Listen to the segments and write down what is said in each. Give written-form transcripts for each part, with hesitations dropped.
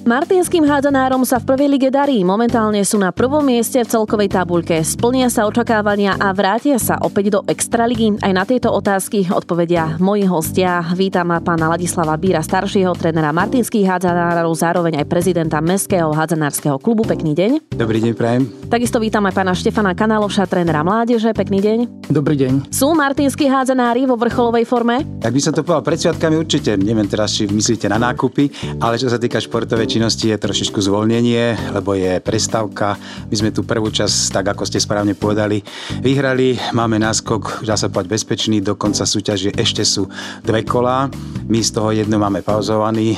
Martinským hádzanárom sa v prvej lige darí. Momentálne sú na prvom mieste v celkovej tabuľke. Splnia sa očakávania a vrátia sa opäť do extraligy. Aj na tieto otázky odpovedia moji hostia. Vítam pána Ladislava Bíra, staršieho trénera martinských hádzanárov, zároveň aj prezidenta Mestského hádzanárskeho klubu. Pekný deň. Dobrý deň, prajem. Takisto vítam aj pána Štefana Kanáloša, trénera mládeže. Pekný deň. Dobrý deň. Sú martinskí hádzanári vo vrcholovej forme? Tak by som to povedal pred sviatkami určite. Neviem teraz, či myslíte na nákupy, ale čo sa týka športovej činnosti, je trošičku zvolnenie, lebo je prestávka. My sme tu prvú časť, tak ako ste správne povedali, vyhrali. Máme náskok, dá sa povedať, bezpečný. Do konca súťaže ešte sú 2 kolá. My z toho jedno máme pauzovaný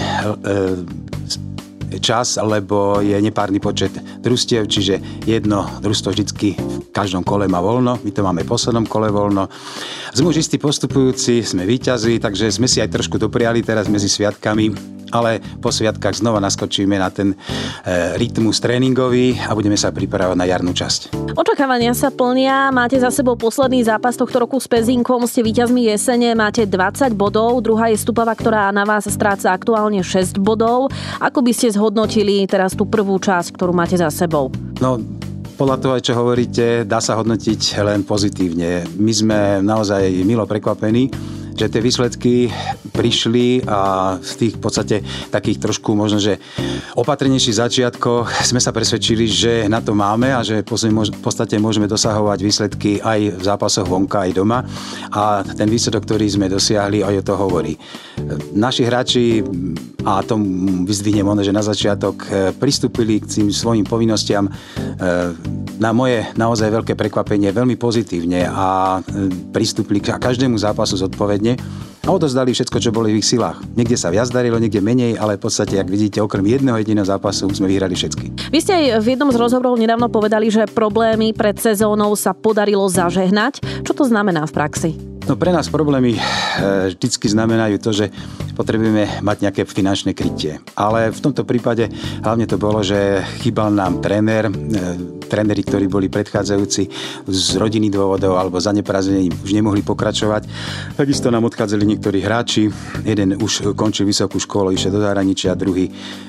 čas, lebo je nepárny počet družstiev, čiže jedno družstvo vždycky v každom kole má voľno. My to máme v poslednom kole voľno. Sme už istí postupujúci, sme víťazi, takže sme si aj trošku dopriali teraz medzi sviatkami, ale po sviatkách znova naskočíme na ten rytmus tréningový a budeme sa pripravovať na jarnú časť. Očakávania sa plnia, máte za sebou posledný zápas tohto roku s Pezínkom, ste víťazmi jesene, máte 20 bodov, druhá je Stupava, ktorá na vás stráca aktuálne 6 bodov. Ako by ste zhodnotili teraz tú prvú časť, ktorú máte za sebou? No, podľa toho, čo hovoríte, dá sa hodnotiť len pozitívne. My sme naozaj milo prekvapení, že tie výsledky prišli a v tých v podstate takých trošku možno, že opatrnejších začiatkoch sme sa presvedčili, že na to máme a že v podstate môžeme dosahovať výsledky aj v zápasoch vonka, aj doma. A ten výsledok, ktorý sme dosiahli, aj o to hovorí. Naši hráči, a to vyzdvihnem ono, že na začiatok pristúpili k tým svojim povinnostiam na moje naozaj veľké prekvapenie veľmi pozitívne a pristúpili k každému zápasu zodpovedne a odozdali všetko, čo bolo v ich silách. Niekde sa viac darilo, niekde menej, ale v podstate, ak vidíte, okrem jedného jediného zápasu sme vyhrali všetky. Vy ste aj v jednom z rozhovorov nedávno povedali, že problémy pred sezónou sa podarilo zažehnať. Čo to znamená v praxi? No pre nás problémy vždycky znamenajú to, že potrebujeme mať nejaké finančné krytie. Ale v tomto prípade hlavne to bolo, že chýbal nám tréneri, ktorí boli predchádzajúci z rodinných dôvodov alebo zaneprázdnení, už nemohli pokračovať. Takisto nám odchádzali niektorí hráči. Jeden už končil vysokú školu, išiel do zahraničia, druhý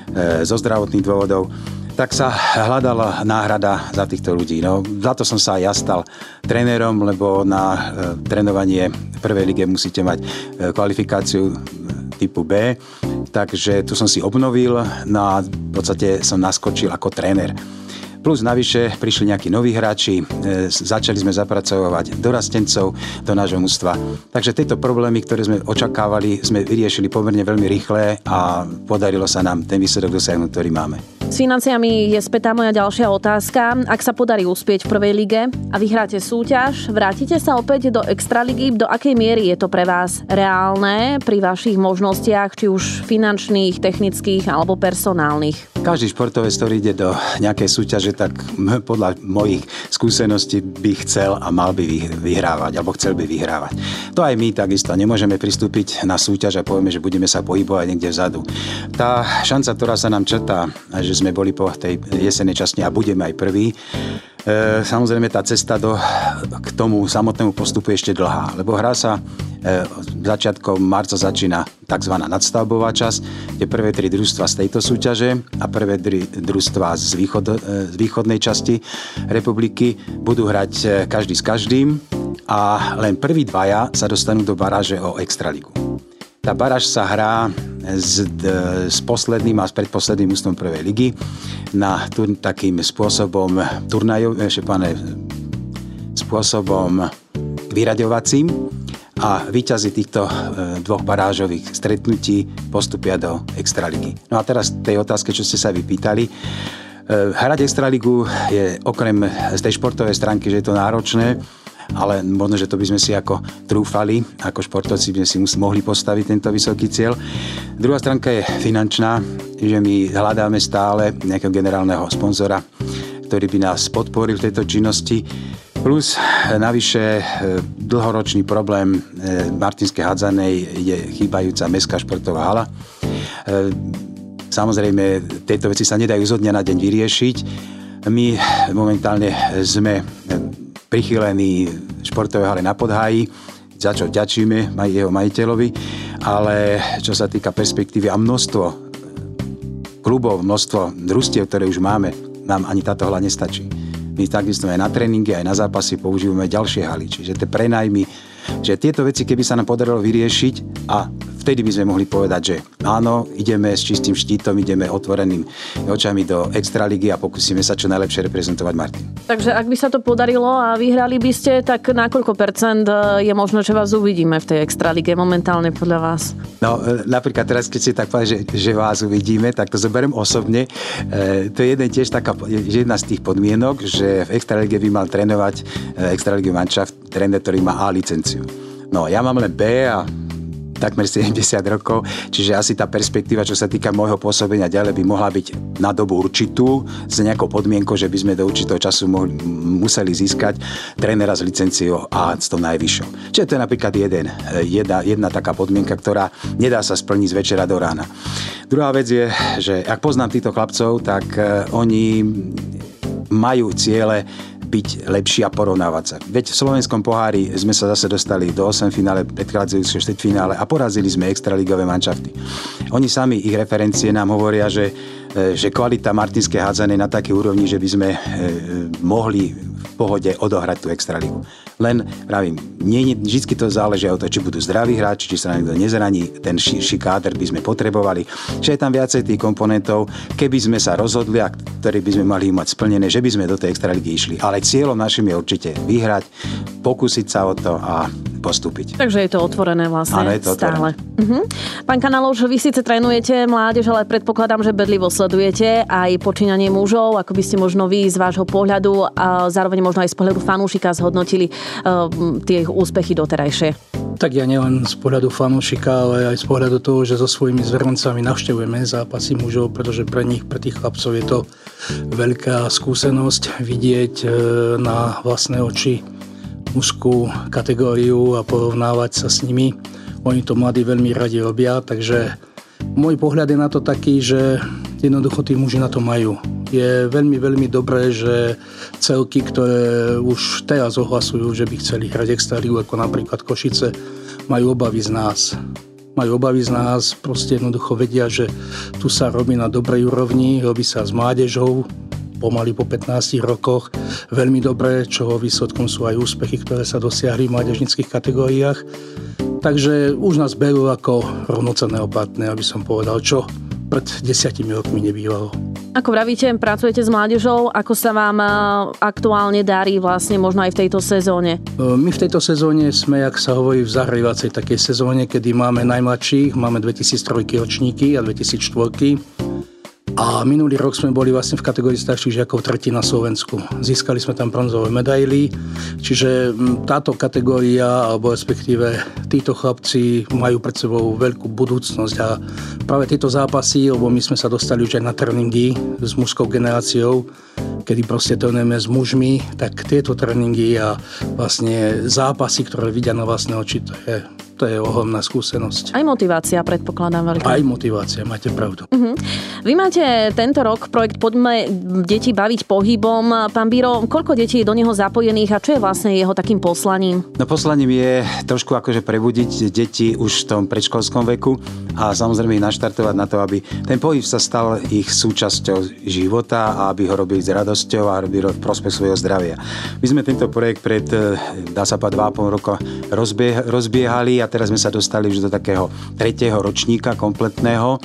zo zdravotných dôvodov. Tak sa hľadala náhrada za týchto ľudí. No, za to som sa aj ja stal trénerom, lebo na trénovanie v prvej lige musíte mať kvalifikáciu typu B. Takže tu som si obnovil, no a v podstate som naskočil ako tréner. Plus navyše prišli nejakí noví hráči, začali sme zapracovať dorastencov do nášho mužstva. Takže tieto problémy, ktoré sme očakávali, sme vyriešili pomerne veľmi rýchle a podarilo sa nám ten výsledok dosiahnuť, ktorý máme. S financiami je spätá moja ďalšia otázka. Ak sa podarí uspieť v prvej lige a vyhráte súťaž, vrátite sa opäť do extraligy? Do akej miery je to pre vás reálne pri vašich možnostiach, či už finančných, technických alebo personálnych? Každý športovec, ktorý ide do nejakej súťaže, tak podľa mojich skúseností by chcel a mal by vyhrávať, alebo chcel by vyhrávať. To aj my takisto. Nemôžeme pristúpiť na súťaž a povieme, že budeme sa pohybovať niekde vzadu. Tá šanca, ktorá sa nám črtá, že sme boli po tej jesenej časti a budeme aj prví, samozrejme tá cesta k tomu samotnému postupu je ešte dlhá, lebo hra sa začiatkom marca začína tzv. Nadstavbová časť, kde prvé 3 družstva z tejto súťaže a prvé 3 družstva z východnej časti republiky budú hrať každý s každým a len prví 2 sa dostanú do baráže o extraligu. Tá baráž sa hrá s posledným a s predposledným ústom prvej ligy na takým spôsobom spôsobom vyraďovacím a víťazi týchto 2 barážových stretnutí postupia do extraligy. No a teraz tej otázke, čo ste sa vypýtali. Hrať extraligu je okrem z tej športovej stránky, že je to náročné, ale možno, že to by sme si ako trúfali, ako športovci by sme si mohli postaviť tento vysoký cieľ. Druhá stránka je finančná, že my hľadáme stále nejakého generálneho sponzora, ktorý by nás podporil v tejto činnosti. Plus navyše dlhoročný problém Martinskej hádzanej je chýbajúca mestská športová hala. Samozrejme, tieto veci sa nedajú zo dňa na deň vyriešiť. My momentálne sme prichylení športovej hale na Podháji, za čo ďačíme jeho majiteľovi, ale čo sa týka perspektívy a množstvo klubov, množstvo družstiev, ktoré už máme, nám ani táto hala nestačí. My takisto aj na tréningy, aj na zápasy používame ďalšie haly, čiže tie prenajmy, že tieto veci, keby sa nám podarilo vyriešiť a vtedy by sme mohli povedať, že áno, ideme s čistým štítom, ideme otvoreným očami do extraligy a pokúsime sa čo najlepšie reprezentovať Martin. Takže ak by sa to podarilo a vyhrali by ste, tak na koľko percent je možno, že vás uvidíme v tej extralige momentálne podľa vás? No, napríklad teraz, keď si tak povedal, že vás uvidíme, tak to zoberiem osobne. To je jedna z tých podmienok, že v extralige by mal trénovať extraligu manšaft tréner, ktorý má A licenciu. No, ja mám len B a takmer 70 rokov, čiže asi tá perspektíva, čo sa týka môjho pôsobenia ďalej, by mohla byť na dobu určitú, s nejakou podmienkou, že by sme do určitého času museli získať trénera s licenciou A s tou najvyššou. Čiže to je napríklad jedna taká podmienka, ktorá nedá sa splniť z večera do rána. Druhá vec je, že ak poznám týchto chlapcov, tak oni majú ciele byť lepší a porovnávať sa. Veď v slovenskom pohári sme sa zase dostali do 8 finále, predchádzajúceho štvrťfinále a porazili sme extraligové manšafty. Oni sami, ich referencie nám hovoria, že kvalita martinskej hádzanej na takej úrovni, že by sme mohli v pohode odohrať tú extraligu. Len, pravím, vždy to záleží od toho, či budú zdraví hráči, či sa na niekto nezraní, ten širší káder by sme potrebovali. Čiže je tam viacej tých komponentov, keby sme sa rozhodli, a ktoré by sme mali mať splnené, že by sme do tej extraligy išli. Ale cieľom našim je určite vyhrať, pokúsiť sa o to a postúpiť. Takže je to otvorené vlastne. Áno, je to stále. Otvorené. Pán Kanáloš, vy síce trénujete mládež, ale predpokladám, že bedlivo sledujete aj počínanie mužov, ako by ste možno vy z vášho pohľadu a zároveň možno aj z pohľadu fanúšika zhodnotili tie ich úspechy doterajšie. Tak ja nielen z pohľadu fanúšika, ale aj z pohľadu toho, že so svojimi zverencami navštevujeme zápasy mužov, pretože pre tých chlapcov je to veľká skúsenosť vidieť na vlastné oči mužskú kategóriu a porovnávať sa s nimi. Oni to mladí veľmi radi robia, takže môj pohľad je na to taký, že jednoducho tí muži na to majú. Je veľmi, veľmi dobré, že celky, ktoré už teraz ohlasujú, že by chceli hrať extraligu, ako napríklad Košice, majú obavy z nás. Majú obavy z nás, proste jednoducho vedia, že tu sa robí na dobrej úrovni, robí sa s mládežou, pomaly po 15 rokoch. Veľmi dobré, čoho výsledkom sú aj úspechy, ktoré sa dosiahli v mládežnických kategóriách. Takže už nás berú ako rovnocenného partnera, aby som povedal, čo pred 10 rokmi nebývalo. Ako vravíte, pracujete s mládežou, ako sa vám aktuálne darí vlastne možno aj v tejto sezóne? My v tejto sezóne sme, jak sa hovorí, v zahrievacej takej sezóne, kedy máme najmladších, máme 2003 ročníky a 2004. A minulý rok sme boli vlastne v kategórii starších žiakov tretí na Slovensku. Získali sme tam bronzové medaily, čiže táto kategória, alebo respektíve títo chlapci majú pred sebou veľkú budúcnosť a práve tieto zápasy, lebo my sme sa dostali už aj na tréningy s mužskou generáciou, kedy proste trénujeme s mužmi, tak tieto tréningy a vlastne zápasy, ktoré vidia na vlastné oči, to je ohromná skúsenosť. Aj motivácia, predpokladám veľká. Aj motivácia, máte pravdu. Vy máte tento rok projekt Poďme deti baviť pohybom. Pán Biro, koľko detí je do neho zapojených a čo je vlastne jeho takým poslaním? No poslaním je trošku akože prebudiť deti už v tom predškolskom veku a samozrejme ich naštartovať na to, aby ten pohyb sa stal ich súčasťou života a aby ho robili s radosťou a robili v prospech svojho zdravia. My sme tento projekt pred, dá sa povedať, 2,5 roka rozbiehali a teraz sme sa dostali už do takého 3. ročníka kompletného.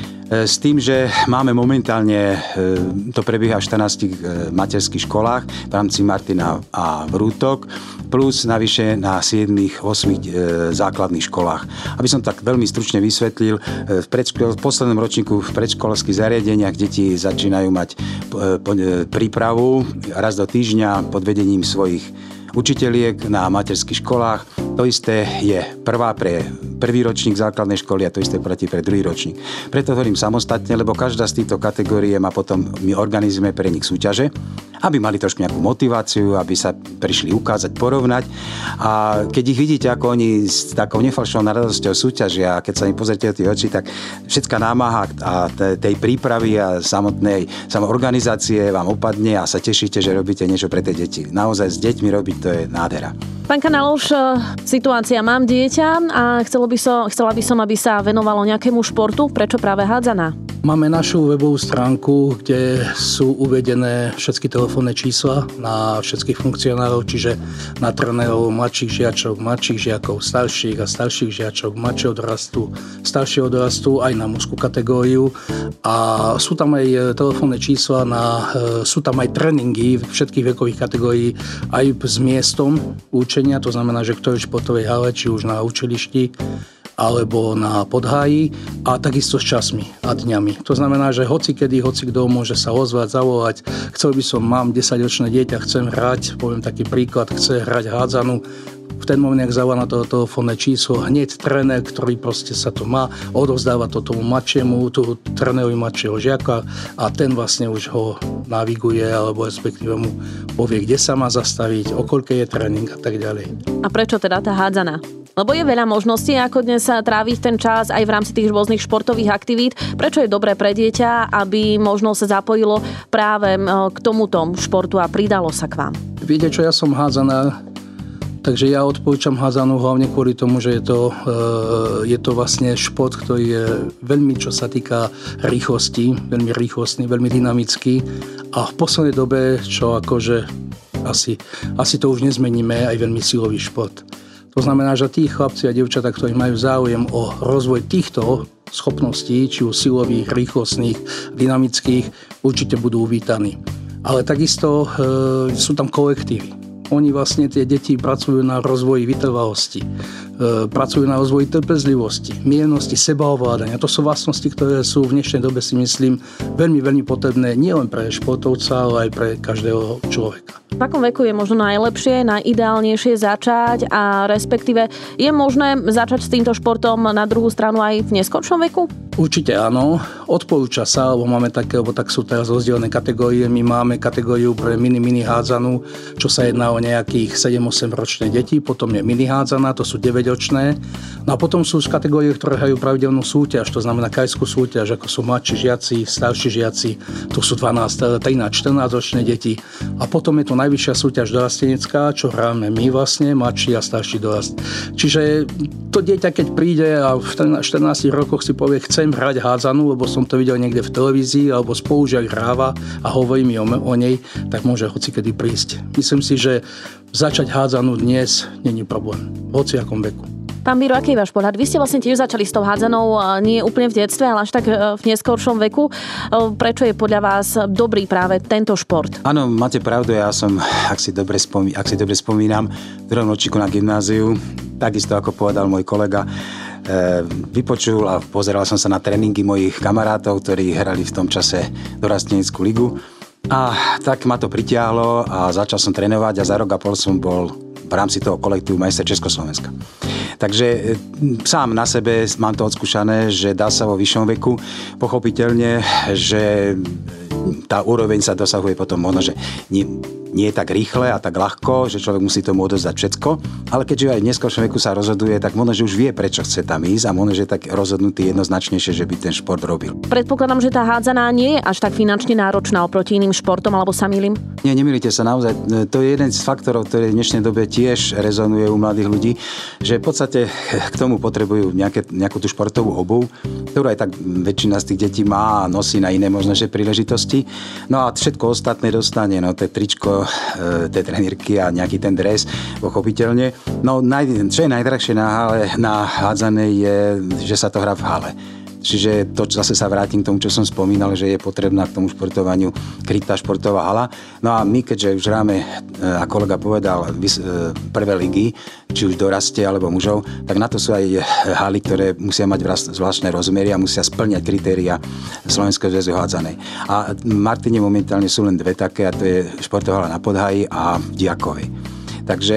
S tým, že máme momentálne, to prebieha v 14 materských školách v rámci Martina a Vrútok, plus navyše na 7-8 základných školách. Aby som tak veľmi stručne vysvetlil, v poslednom ročníku v predškolských zariadeniach deti začínajú mať prípravu raz do týždňa pod vedením svojich učiteľiek na materských školách. To isté je prvá pre prvý ročník základnej školy a to isté platí pre druhý ročník. Preto hovorím samostatne, lebo každá z týchto kategórií má potom, my organizujeme pre nich súťaže, aby mali trošku nejakú motiváciu, aby sa prišli ukázať, porovnať. A keď ich vidíte, ako oni s takou nefalšnou radosťou súťažia a keď sa im pozrite do tých očí, tak všetká námaha a tej prípravy a samotnej organizácie vám opadne a sa tešíte, že robíte niečo pre tie deti. Naozaj s deťmi robiť, to je nádhera. Pán Kanáloš, situácia, mám dieťa a chcela by som, aby sa venovalo nejakému športu. Prečo práve hádzaná? Máme našu webovú stránku, kde sú uvedené všetky telefónne čísla na všetkých funkcionárov, čiže na trénerov mladších žiačok, mladších žiakov, starších a starších žiačok, mladšieho dorastu, staršieho dorastu, aj na mužskú kategóriu. A sú tam aj telefónne čísla, sú tam aj tréningy všetkých vekových kategórií aj s miestom učenia, to znamená, že ktorej športovej hale, či už na učilišti, alebo na podháji a takisto s časmi a dňami. To znamená, že hocikedy, hocikdo môže sa ozvať, zavolať. Chcel by som, mám 10-ročné dieťa, chcem hrať, poviem taký príklad, chce hrať hádzanú. V ten moment, ak zavolá na to telefónne číslo, hneď tréner, ktorý proste sa to má, odovzdáva to tomu mladšiemu, tú trénerovi mladšieho žiaka a ten vlastne už ho naviguje, alebo respektíve mu povie, kde sa má zastaviť, o koľkej je tréning a tak ďalej. A prečo teda tá hádzaná? Lebo je veľa možností, ako dnes sa tráviť ten čas aj v rámci tých rôznych športových aktivít. Prečo je dobré pre dieťa, aby možno sa zapojilo práve k tomuto športu a pridalo sa k vám? Viete čo, ja som hádzanár, takže ja odporúčam hádzanú hlavne kvôli tomu, že je to vlastne šport, ktorý je veľmi, čo sa týka rýchlosti, veľmi rýchlostný, veľmi dynamický a v poslednej dobe, čo akože asi to už nezmeníme, aj veľmi silový šport. To znamená, že tí chlapci a dievčatá, ktorí majú záujem o rozvoj týchto schopností, či už silových, rýchlostných, dynamických, určite budú uvítaní. Ale takisto sú tam kolektívy. Oni vlastne, tie deti pracujú na rozvoji vytrvalosti, pracujú na rozvoji trpezlivosti, miernosti, sebaovládania. To sú vlastnosti, ktoré sú v dnešnej dobe, si myslím, veľmi, veľmi potrebné nielen pre športovca, ale aj pre každého človeka. V akom veku je možno najlepšie, najideálnejšie začať a respektíve je možné začať s týmto športom na druhú stranu aj v neskoršom veku? Určite áno. Odporúča sa, lebo máme také, lebo tak sú teraz rozdelené kategórie. My máme kategóriu pre mini hádzanú, čo sa jedná o nejakých 7-8 ročné deti, potom je mini hádzaná, to sú 9-ročné. No a potom sú kategórie, ktoré hrajú pravidelnú súťaž, to znamená krajskú súťaž, ako sú mladší žiaci, starší žiaci, to sú 12, 13, 14 ročné deti. A potom je to najvyššia súťaž dorastenecká, čo hráme my vlastne, mladší a starší dorast. Čiže to dieťa, keď príde a v 14 rokoch si povie, chcem hrať hádzanú, lebo som to videl niekde v televízii, alebo spolužiak hráva a hovorí mi o nej, tak môže hocikedy prísť. Myslím si, že začať hádzanú dnes není problém, v hociakom veku. Pán Biro, aký je váš pohľad? Vy ste vlastne tiež začali s tou hádzanou nie úplne v detstve, ale až tak v neskoršom veku. Prečo je podľa vás dobrý práve tento šport? Áno, máte pravdu, ja som, ak si dobre spomínam, v druhom ročníku na gymnáziu, takisto ako povedal môj kolega, vypočul a pozeral som sa na tréningy mojich kamarátov, ktorí hrali v tom čase dorasteneckú ligu. A tak ma to pritiahlo a začal som trénovať a za rok a pol som bol v rámci toho kolektívu majster Československa. Takže sám na sebe mám to odskúšané, že dá sa vo vyššom veku. Pochopiteľne, že tá úroveň sa dosahuje potom možno, že nie je tak rýchle a tak ľahko, že človek musí tomu odozdať všetko, ale keďže aj v neskoršom veku sa rozhoduje, tak možno, že už vie, prečo chce tam ísť a možno, že je tak rozhodnutý jednoznačnejšie, že by ten šport robil. Predpokladám, že tá hádzaná nie je až tak finančne náročná oproti iným športom, alebo sa mýlim? Nie, nemýlite sa naozaj. To je jeden z faktorov, ktorý v dnešnej dobe tiež rezonuje u mladých ľudí, že v podstate k tomu potrebujú nejakú tú športovú obuv, ktorú aj tak väčšina z tých detí má a nosí na iné možno, že príležitosti. No a všetko ostatné dostane, no to je tričko, tie trenírky a nejaký ten dres, pochopiteľne. No, čo je najdrahšie na hádzanej je, že sa to hrá v hale. Čiže to zase sa vrátim k tomu, čo som spomínal, že je potrebná k tomu športovaniu krytá športová hala. No a my, keďže už hráme, a kolega povedal, prvé ligy, či už dorastie alebo mužov, tak na to sú aj haly, ktoré musia mať zvláštne rozmery a musia spĺňať kritéria Slovenského zväzu hádzanej. A v Martine momentálne sú len dve také, a to je športová hala na Podháji a v Diakovej. Takže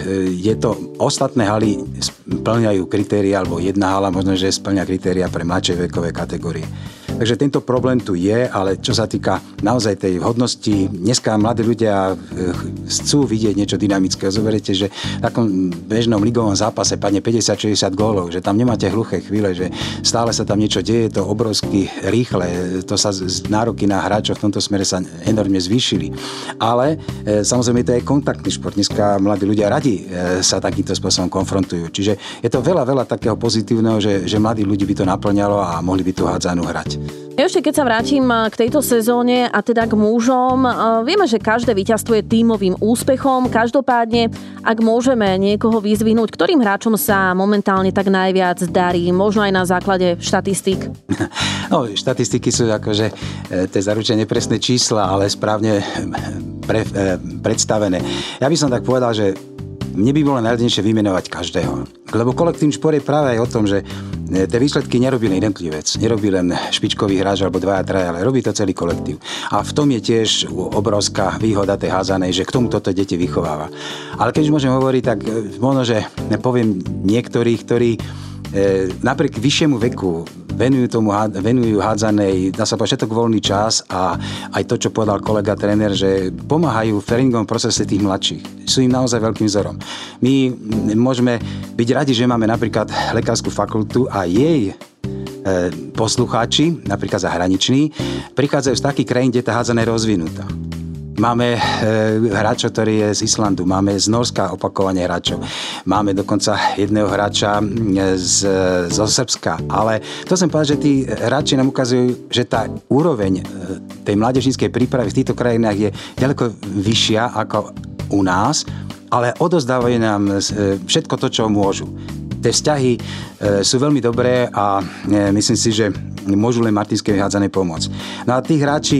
je to, ostatné haly splňajú kritéria, alebo jedna hala možno, že splňa kritéria pre mladšie vekové kategórie. Takže tento problém tu je, ale čo sa týka naozaj tej vhodnosti, dneska mladí ľudia chcú vidieť niečo dynamické. Zoberiete, že v takom bežnom ligovom zápase padne 50-60 gólov, že tam nemáte hluché chvíle, že stále sa tam niečo deje, je to obrovsky rýchle, to sa nároky na hráčov v tomto smere sa enormne zvýšili. Ale samozrejme je to aj kontaktný šport. Dneska mladí ľudia radi sa takýmto spôsobom konfrontujú. Čiže je to veľa takého pozitívneho, že mladí ľudí by to naplňalo a mohli by tú hádzanú hrať. Ešte keď sa vrátim k tejto sezóne a teda k mužom, vieme, že každé víťazstvo je tímovým úspechom. Každopádne, ak môžeme niekoho vyzvihnúť, ktorým hráčom sa momentálne tak najviac darí, možno aj na základe štatistík? No, štatistiky sú akože tie zaručené presné čísla, ale správne predstavené. Ja by som tak povedal, že mne by bolo najľudnejšie vymenovať každého. Lebo kolektívny šport je práve aj o tom, že tie výsledky nerobí len jednotlivec, nerobí len špičkový hráč alebo dvaja, traja, ale robí to celý kolektív. A v tom je tiež obrovská výhoda tej házanej, že k tomu toto deti vychováva. Ale keď už môžem hovoriť, tak možno, že poviem niektorých, ktorí napriek vyššiemu veku venujú hádzanej, dá sa povedať, všetok voľný čas a aj to, čo povedal kolega tréner, že pomáhajú v tréningovom procese tých mladších. Sú im naozaj veľkým vzorom. My môžeme byť radi, že máme napríklad lekárskú fakultu a jej poslucháči, napríklad zahraniční, prichádzajú z takých krajín, kde tá hádzaná je rozvinutá. Máme hráčov, ktorý je z Islandu, máme z Norska opakovane hráčov, máme dokonca jedného hráča zo Srbska, ale to som povedal, že tí hráči nám ukazujú, že tá úroveň tej mládežníckej prípravy v týchto krajinách je ďaleko vyššia ako u nás, ale odozdávajú nám všetko to, čo môžu. Tie vzťahy sú veľmi dobré a myslím si, že môžu len Martinskej hádzanej pomôcť. No a tých hráči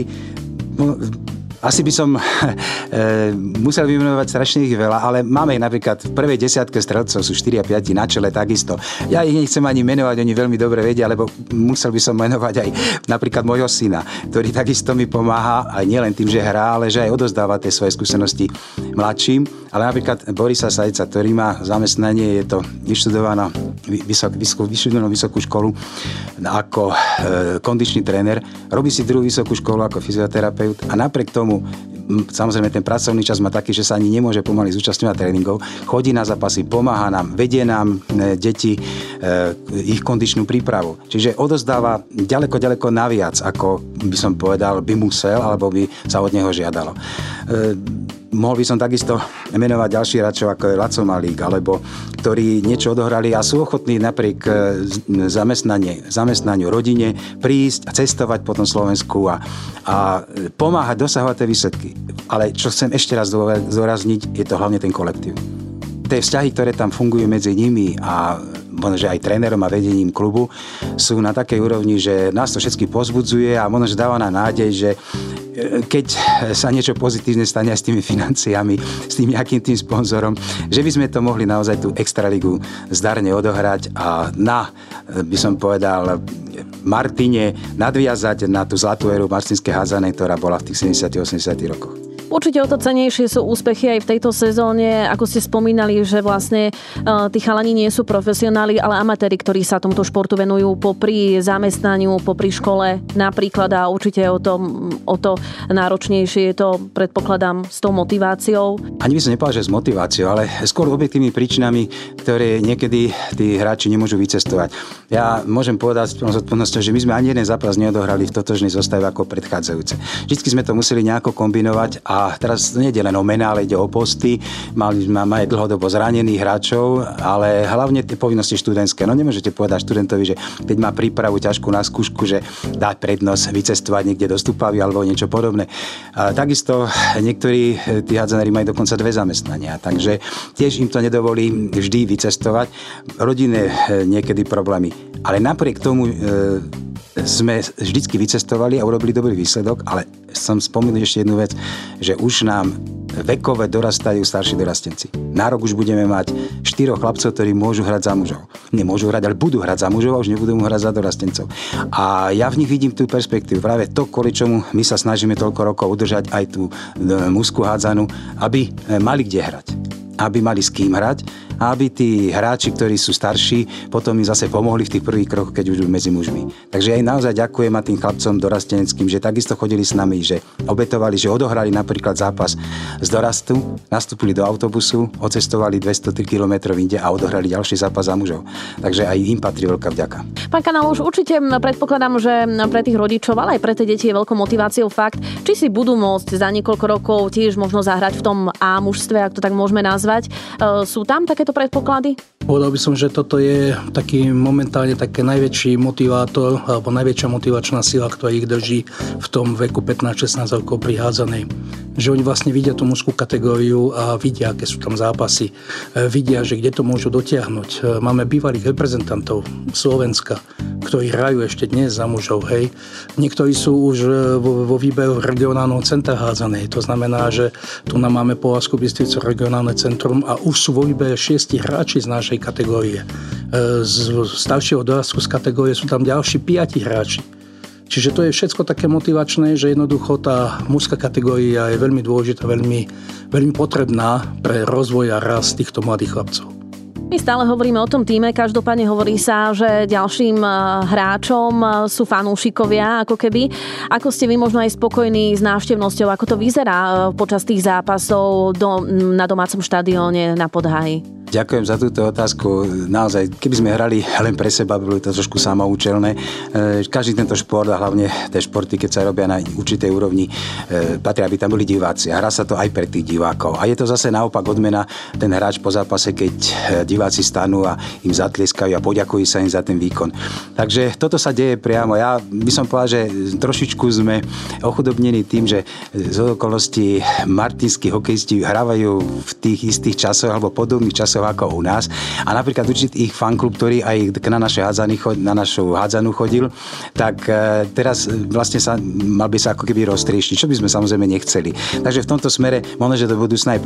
asi by som musel vymenovať strašne ich veľa, ale máme ich napríklad v prvej desiatke strelcov, sú 4 a 5 na čele takisto. Ja ich nechcem ani menovať, oni veľmi dobre vedia, lebo musel by som menovať aj napríklad môjho syna, ktorý takisto mi pomáha, aj nielen tým, že hrá, ale že aj odozdáva tie svoje skúsenosti mladším. Ale napríklad Borisa Sajca, ktorý má zamestnanie, je to vyštudovaná vysokú školu ako kondičný tréner, robí si druhú vysokú školu ako fyzioterapeut a napriek tomu, samozrejme ten pracovný čas má taký, že sa ani nemôže pomaly zúčastňovať tréningov, chodí na zápasy, pomáha nám, vedie nám deti ich kondičnú prípravu. Čiže odozdáva ďaleko naviac, ako by som povedal, by musel, alebo by sa od neho žiadalo. Mohol by som takisto menovať ďalší hráčov, ako je Laco Malík, alebo ktorí niečo odohrali a sú ochotní napriek zamestnaniu, rodine prísť a cestovať po tom Slovensku a pomáhať dosahovať tie výsledky. Ale čo chcem ešte raz zdôrazniť, je to hlavne ten kolektív. Tie vzťahy, ktoré tam fungujú medzi nimi a možno, že aj trénerom a vedením klubu sú na takej úrovni, že nás to všetky pozbudzuje a možno, že dáva nám nádej, že keď sa niečo pozitívne stane aj s tými financiami, s tým nejakým tým sponzorom, že by sme to mohli naozaj tú extraligu zdarne odohrať a by som povedal, Martine nadviazať na tú zlatú éru martinskej hádzanej, ktorá bola v tých 70-80 rokoch. Určite o to cenejšie sú úspechy aj v tejto sezóne, ako ste spomínali, že vlastne tí chalani nie sú profesionáli, ale amatéri, ktorí sa tomuto športu venujú popri zamestnaniu, popri škole napríklad a určite o to náročnejšie je to, predpokladám, s tou motiváciou. Ani by som nepovedal, že s motiváciou, ale skôr objektívnymi príčinami, ktoré niekedy tí hráči nemôžu vycestovať. Ja môžem povedať s plnou zodpovednosťou, že my sme ani jeden zápas neodohrali v totožnej zostave ako predchádzajúce. Vždycky sme to museli nejako kombinovať a teraz nie je len o mená, ale ide o posty. Máme aj dlhodobo zranených hráčov, ale hlavne tie povinnosti študentské. No nemôžete povedať študentovi, že keď má prípravu ťažkú na skúšku, že dá prednosť vycestovať niekde do Stupavy alebo niečo podobné. A takisto niektorí tí hádzanéri majú dokonca 2 zamestnania, takže tiež im to nedovolí vždy vycestovať. Rodinné niekedy problémy. Ale napriek tomu sme vždycky vycestovali a urobili dobrý výsledok, ale som spomenul ešte jednu vec, že už nám vekové dorastajú starší dorastenci. Na rok už budeme mať 4 chlapcov, ktorí môžu hrať za mužov. Nemôžu hrať, ale budú hrať za mužov a už nebudú hrať za dorastencov. A ja v nich vidím tú perspektívu. Práve to, kvôli čomu my sa snažíme toľko rokov udržať aj tú mužskú hádzanú, aby mali kde hrať. Aby mali s kým hrať a aby tí hráči, ktorí sú starší, potom im zase pomohli v tých prvých krokoch, keď už budú medzi mužmi. Takže aj naozaj ďakujem a tým chlapcom dorasteneckým, že takisto chodili s nami, že obetovali, že odohrali napríklad zápas z dorastu, nastúpili do autobusu, odcestovali 203 km inde a odohrali ďalší zápas za mužov. Takže aj im patrí veľká vďaka. Pán Kanál, už určite predpokladám, že pre tých rodičov, ale aj pre tie deti je veľkou motiváciou fakt, či si budú môcť za niekoľko rokov tiež možno zahrať v tom A mužstve, ak to tak môžeme nazvať. Sú tam takéto takéto predpoklady? Povedal by som, že toto je taký momentálne taký najväčší motivátor alebo najväčšia motivačná sila, ktorá ich drží v tom veku 15-16 rokov pri hádzanej. Že oni vlastne vidia tú mužskú kategóriu a vidia, aké sú tam zápasy. Vidia, že kde to môžu dotiahnuť. Máme bývalých reprezentantov Slovenska, ktorí hrajú ešte dnes za mužov. Hej. Niektorí sú už vo výberu regionálneho centra hádzanej. To znamená, že tu máme Považskú Bystricu regionálne centrum a už sú vo výbere 6 hráči z našej kategórie. Z staršieho dorastu z kategórie sú tam ďalší 5 hráči. Čiže to je všetko také motivačné, že jednoducho tá mužská kategória je veľmi dôležitá, veľmi potrebná pre rozvoj a rast týchto mladých chlapcov. My stále hovoríme o tom týme, každopádne hovorí sa, že ďalším hráčom sú fanúšikovia, ako keby. Ako ste vy možno aj spokojní s návštevnosťou, ako to vyzerá počas tých zápasov na domácom štadióne na Podháji? Ďakujem za túto otázku. Naozaj, keby sme hrali len pre seba, bolo to trošku samoučelné. Každý tento šport a hlavne tie športy, keď sa robia na určitej úrovni, patria, aby tam boli diváci. A hrá sa to aj pre tých divákov. A je to zase naopak odmena, ten hráč po zápase, keď diváci stanú a im zatlieskajú a poďakujú sa im za ten výkon. Takže toto sa deje priamo. Ja by som povedal, že trošičku sme ochudobnení tým, že z okolností martinskí hokejisti hrávajú v tých istých časoch alebo podobných časoch ako u nás. A napríklad určitý ich fanklub, ktorý aj na našu hádzanú chodil, tak teraz vlastne mal by sa ako keby roztrieštiť, čo by sme samozrejme nechceli. Takže v tomto smere možno, že do budúcna aj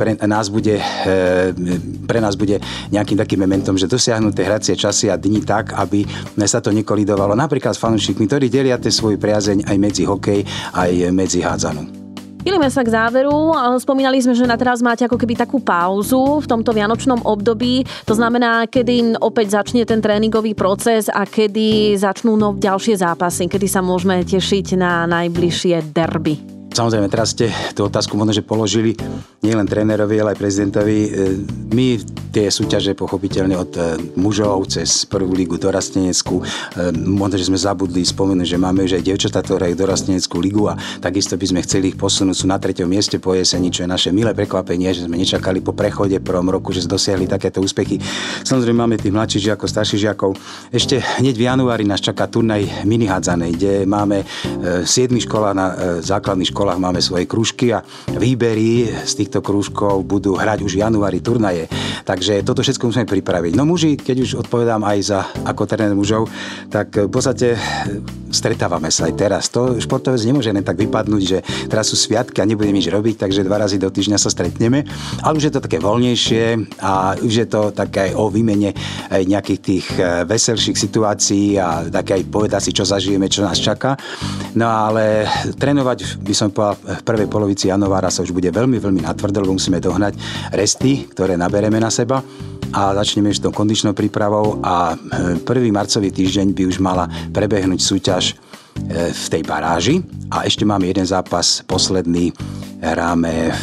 pre nás bude nejakým takým momentom, že dosiahnuť tie hracie časy a dni tak, aby sa to nekolidovalo. Napríklad s fanúšikmi, ktorí delia svoju priazeň aj medzi hokej, aj medzi hádzanú. Chýlime sa k záveru. Spomínali sme, že na teraz máte ako keby takú pauzu v tomto vianočnom období. To znamená, kedy opäť začne ten tréningový proces a kedy začnú ďalšie zápasy, kedy sa môžeme tešiť na najbližšie derby. Samozrejme, teraz ste tú otázku možno, že položili nielen trénerovi, ale aj prezidentovi. My tie súťaže pochopiteľne od mužov cez prvú ligu dorasteneckú, možno, že sme zabudli spomenúť, že máme už aj dievčatá, ktoré hrajú dorasteneckú ligu a takisto by sme chceli ich posunúť, sú na 3. mieste po jeseni, čo je naše milé prekvapenie, že sme nečakali po prechode prvom roku, že dosiahli takéto úspechy. Samozrejme, máme tých mladších žiakov, starších žiakov. Ešte hneď v januári nás čaká turnaj minihádzanej, kde máme 7 školách na základných školách máme svoje krúžky a výbery z týchto krúžkov budú hrať už v januári turnaje. Takže toto všetko musíme pripraviť. No muži, keď už odpovedám aj ako tréner mužov, tak v podstate stretávame sa aj teraz. To športovec nemôže len tak vypadnúť, že teraz sú sviatky a nebudeme nič robiť, takže 2 razy do týždňa sa stretneme. Ale už je to také voľnejšie a už je to také o výmene aj nejakých tých veselších situácií a také aj povedať si, čo zažijeme, čo nás čaká. No ale trénovať by som povedal, v prvej polovici januára sa už bude veľmi, veľmi natvrdo, lebo musíme dohnať resty, ktoré nabereme na seba a začneme s tou kondičnou prípravou a 1. marcový týždeň by už mala prebehnúť súťaž v tej baráži a ešte máme jeden zápas posledný, hráme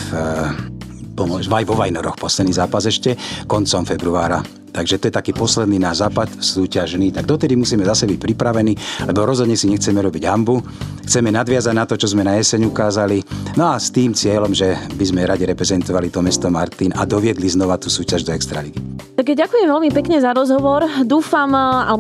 vo Vajnoroch, posledný zápas ešte koncom februára. Takže to je taký posledný náš západ súťažný. Tak dotedy musíme zase byť pripravení, lebo rozhodne si nechceme robiť hanbu. Chceme nadviazať na to, čo sme na jeseň ukázali. No a s tým cieľom, že by sme radi reprezentovali to mesto Martin a doviedli znova tú súťaž do Extraligy. Tak ďakujem veľmi pekne za rozhovor. Dúfam,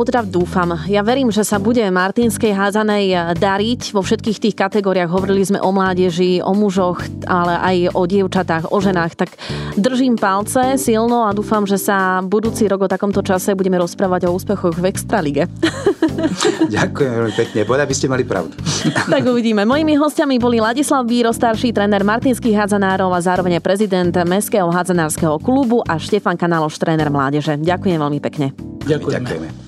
ja verím, že sa bude martinskej hádzanej dariť vo všetkých tých kategóriách. Hovorili sme o mládeži, o mužoch, ale aj o dievčatách, o ženách. Tak držím palce silno a dúfam, že sa budúci rok o takomto čase budeme rozprávať o úspechoch v Extralige. Ďakujem veľmi pekne. Povedať by ste mali pravdu. Tak uvidíme. Mojimi hostiami boli Ladislav Víro, starší tréner martinských hádzanárov a zároveň prezident Mestského hádzanárskeho klubu a Štefan Kanáloš, tréner mládeže. Ďakujem veľmi pekne. Ďakujeme.